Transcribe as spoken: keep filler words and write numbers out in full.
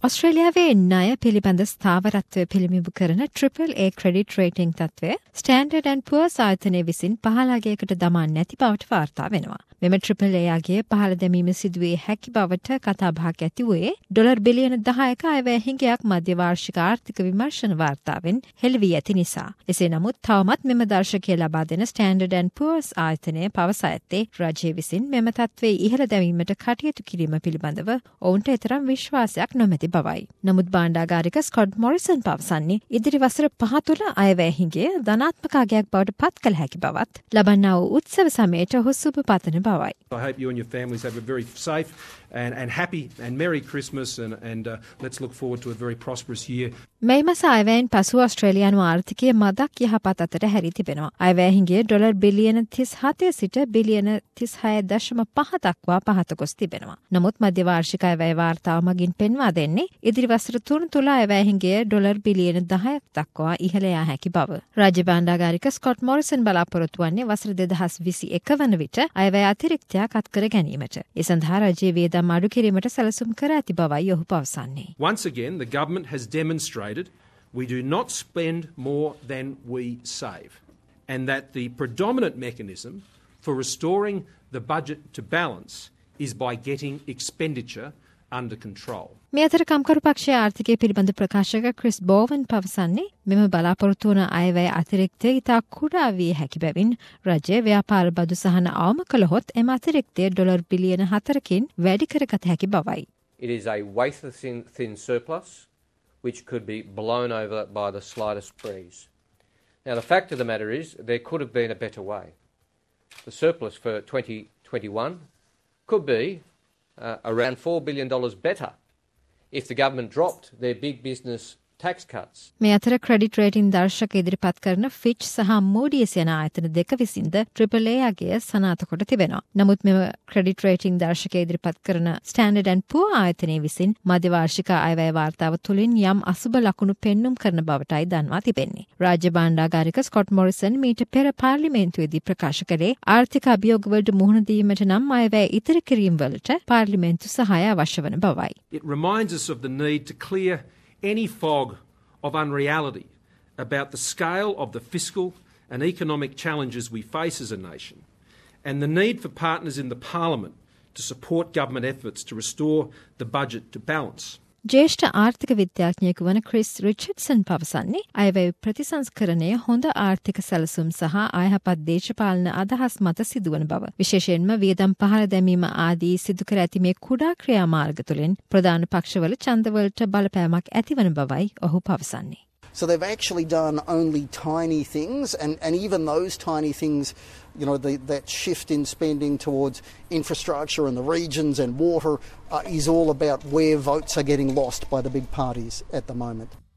ඔස්ට්‍රේලියාවේ ණය පිළිබඳ ස්ථාවරත්වය පිළිඹු කරන ට්‍රිපල් ඒ ක්‍රෙඩිට් රේටිං තත්ත්වය ස්ටෑන්ඩඩ් ඇන්ඩ් පුවර්ස් ආයතනය විසින් පහළගයකට දමා නැති බවට වාර්තා වෙනවා. මෙම ට්‍රිපල් ඒ අගය පහළ දැමීම සිදුවේ හැකි බවට කතාබහක් ඇති වූයේ ඩොලර් බිලියන දහයක අයවැය හිඟයක් මධ්‍ය වාර්ෂික ආර්ථික විමර්ශන වාර්තාවෙන් හෙළි වී ඇති නිසා. එසේ නමුත් තවමත් මෙම දර්ශකය ලබා දෙන ස්ටෑන්ඩඩ් ඇන්ඩ් පුවර්ස් ආයතනය පවසා ඇත්තේ රජය විසින් මෙම තත්ත්වයේ ඉහළ දැමීමට කටයුතු කිරීම පිළිබඳව ඔවුන්ට එතරම් විශ්වාසයක් නොමැති බවයි. නමුත් භාණ්ඩාගාරික ස්කොට් මොරිසන් පවසන්නේ ඉදිරි වසර පහ තුළ අයවැය හිඟය ධනාත්මක අගයක් බවට පත් කළ හැකි බවත් ලබන්නා වූ උත්සව සමයට ඔහු සුබ පතන බවයි. I hope you and your families have a very safe and, and happy and Merry Christmas and, and uh, let's look forward to a very prosperous year. මේ මාස අයවැයෙන් පසු ඔස්ට්‍රේලියානු ආර්ථිකය මදක් යහපත් අතර හැරී තිබෙනවා. අයවැය හිඟය ඩොලර් බිලියන තිස් හතේ සිට බිලියන තිස් හය දශම පහ දක්වා පහත ගොස් තිබෙනවා. නමුත් මධ්‍ය වාර්ෂික අයවැය වාර්තාව මගින් පෙන්වා දෙන්නේ ඉදිරි වසර තුන තුළ අයවැය හිඟය ඩොලර් බිලියන දහයක් දක්වා ඉහළ යා හැකි බව. රාජ්‍ය භාණ්ඩාගාරික ස්කොට් මොරිසන් බලාපොරොත්තු වන්නේ වසර දෙදහස් විසි එක වන විට අයවැය අතිරික්තයක් අත්කර ගැනීමට. ඒ සඳහා රජයේ වියදම් අඩු කිරීමට සැලසුම් කර ඇති බවයි ඔහු පවසන්නේ. Once again, the government has demonstrated we do not spend more than we save, and that the predominant mechanism for restoring the budget to balance is by getting expenditure under control. මේ අතර කම්කරු පක්ෂයේ ආර්ථිකය පිළිබඳ ප්‍රකාශක Chris බෝවන් පවසන්නේ මෙම බලාපොරොත්තු වන අයවැය අතිරික්තය ඉතා කුඩා විය හැකි බැවින් රජය ව්‍යාපාර බදු සහන අවම කළහොත් එම අතිරික්තය ඩොලර් බිලියන හතරකින් වැඩි කරගත හැකි බවයි. It is a wafer-thin thin surplus which could be blown over by the slightest breeze. Now, the fact of the matter is there could have been a better way. The surplus for twenty twenty-one could be uh, around four billion dollars better if the government dropped their big business tax cuts. මේ අතර credit rating දර්ශක ඉදිරිපත් කරන Fitch සහ මූඩීස් යන ආයතන දෙක විසින්ද triple ඒ අගය සනාථ කොට තිබෙනවා. නමුත් මෙම ක්‍රෙඩිට් රේටින් දර්ශක ඉදිරිපත් කරන ස්ටෑන්ඩඩ් ඇන්ඩ් පුවර් ආයතනය විසින් මධ්‍ය වාර්ෂික අයවැය වාර්තාව තුළින් යම් අසුබ ලකුණු පෙන්නුම් කරන බවටයි දන්වා තිබෙන්නේ. රාජ්‍ය භාණ්ඩාගාරික ස්කොට් මොරිසන් මීට පෙර පාර්ලිමේන්තුවේදී ප්‍රකාශ කළේ ආර්ථික අභියෝගවලට මුහුණ දීමට නම් අයවැය ඉතිරි කිරීම වලට පාර්ලිමේන්තු සහාය අවශ්‍ය වන බවයි. It reminds us of the need to clear any fog of unreality about the scale of the fiscal and economic challenges we face as a nation, and the need for partners in the Parliament to support government efforts to restore the budget to balance. ජේෂ්ඨ ආර්ථික විද්‍යාඥයෙකු වන Chris Richardson පවසන්නේ අයවැය ප්‍රතිසංස්කරණය හොඳ ආර්ථික සැලසුම් සහ අයහපත් දේශපාලන අදහස් මත සිදුවන බව. විශේෂයෙන්ම වියදම් පහළ දැමීම ආදී සිදු කර ඇති මේ කුඩා ක්‍රියාමාර්ග තුළින් ප්‍රධාන පක්ෂවල ඡන්දවලට බලපෑමක් ඇතිවන බවයි ඔහු පවසන්නේ. So they've actually done only tiny things, and, and even those tiny things, you know, the, that shift in spending towards infrastructure and the regions and water uh, is all about where votes are getting lost by the big parties at the moment.